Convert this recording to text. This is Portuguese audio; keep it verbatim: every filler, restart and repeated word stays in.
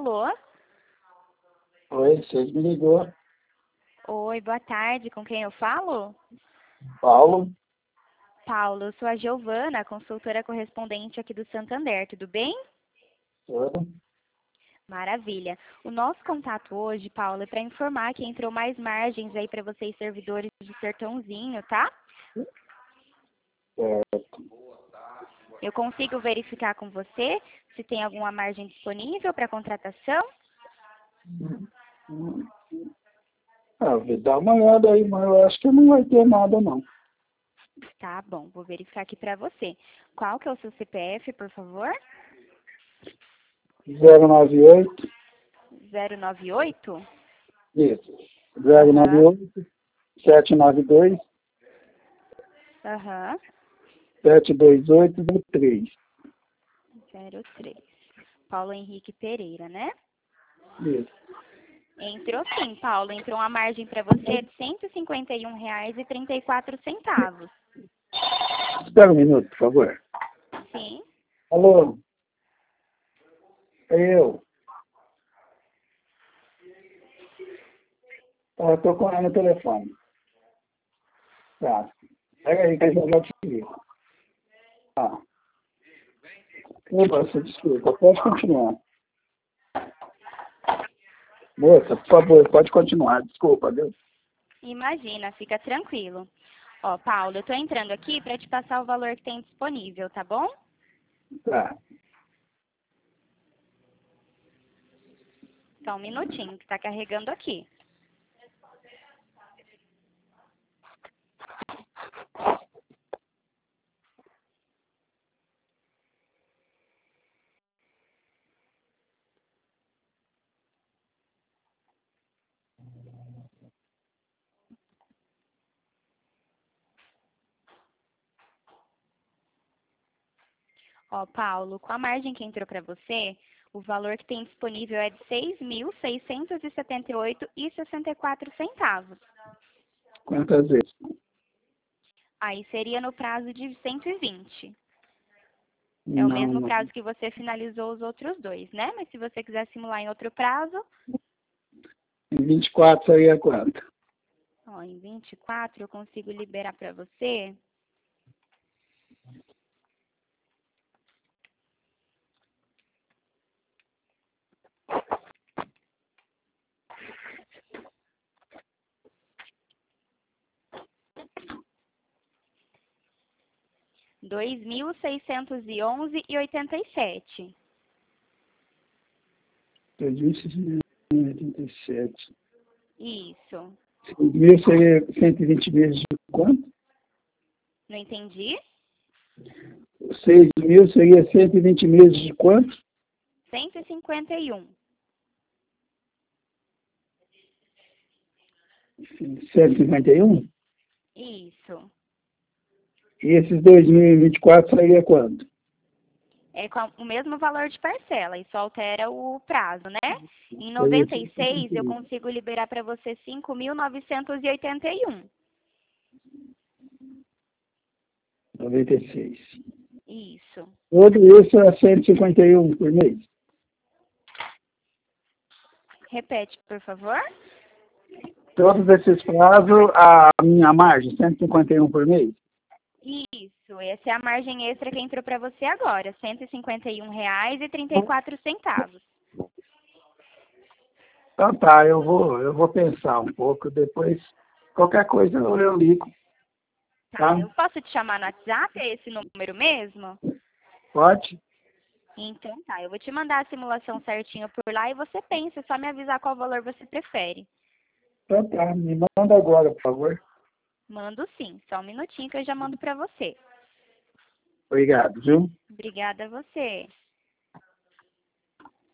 Alô? Oi, vocês me ligou. Oi, boa tarde. Com quem eu falo? Paulo? Paulo, eu sou a Giovana, consultora correspondente aqui do Santander. Tudo bem? Tudo? Maravilha. O nosso contato hoje, Paulo, é para informar que entrou mais margens aí para vocês servidores de Sertãozinho, tá? Certo. Eu consigo verificar com você se tem alguma margem disponível para contratação? Ah, vou dar uma olhada aí, mas eu acho que não vai ter nada, não. Tá bom, vou verificar aqui para você. Qual que é o seu C P F, por favor? zero nove oito. zero nove oito? Isso. zero nove Aham, oito, sete nove dois, aham, sete dois oito três. zero três. Paulo Henrique Pereira, né? Isso. Entrou sim, Paulo. Entrou uma margem para você de cento e cinquenta e um reais e trinta e quatro centavos. Espera um minuto, por favor. Sim. Alô? É eu. Tá, eu tô com ela no telefone. Tá. Pega aí que eu já te ligo. Tá. Moça, desculpa, pode continuar. Moça, por favor, pode continuar. Desculpa, viu? Imagina, fica tranquilo. Ó, Paulo, eu tô entrando aqui para te passar o valor que tem disponível, tá bom? Tá. Só um minutinho que tá carregando aqui. Ó, Paulo, com a margem que entrou para você, o valor que tem disponível é de seis mil seiscentos e setenta e oito reais e sessenta e quatro centavos. Quantas vezes? Aí seria no prazo de cento e vinte. É o Não, mesmo não. prazo que você finalizou os outros dois, né? Mas se você quiser simular em outro prazo, Em vinte e quatro seria quanto? ó, em vinte e quatro eu consigo liberar para você. dois mil seiscentos e onze reais e oitenta e sete. dois mil seiscentos e oitenta e sete. Isso. seis mil seria cento e vinte meses de quanto? Não entendi? seis mil seria cento e vinte meses de quanto? cento e cinquenta e um. cento e cinquenta e um? Isso. E esses dois mil e vinte e quatro seria quanto? É com o mesmo valor de parcela e só altera o prazo, né? Em Seria noventa e seis eu consigo liberar para você cinco mil novecentos e oitenta e um. noventa e seis. Isso. Tudo isso é cento e cinquenta e um por mês. Repete, por favor. Todos esses prazos, a minha margem, cento e cinquenta e um por mês? Isso, essa é a margem extra que entrou para você agora, cento e cinquenta e um reais e trinta e quatro centavos. Então tá, eu vou, eu vou pensar um pouco, depois qualquer coisa eu, eu ligo, Tá, tá? eu posso te chamar no WhatsApp, é esse número mesmo? Pode? Então tá, eu vou te mandar a simulação certinho por lá e você pensa, é só me avisar qual valor você prefere. Então tá, me manda agora, por favor. Mando sim, só um minutinho que eu já mando para você. Obrigado, viu? Obrigada a você.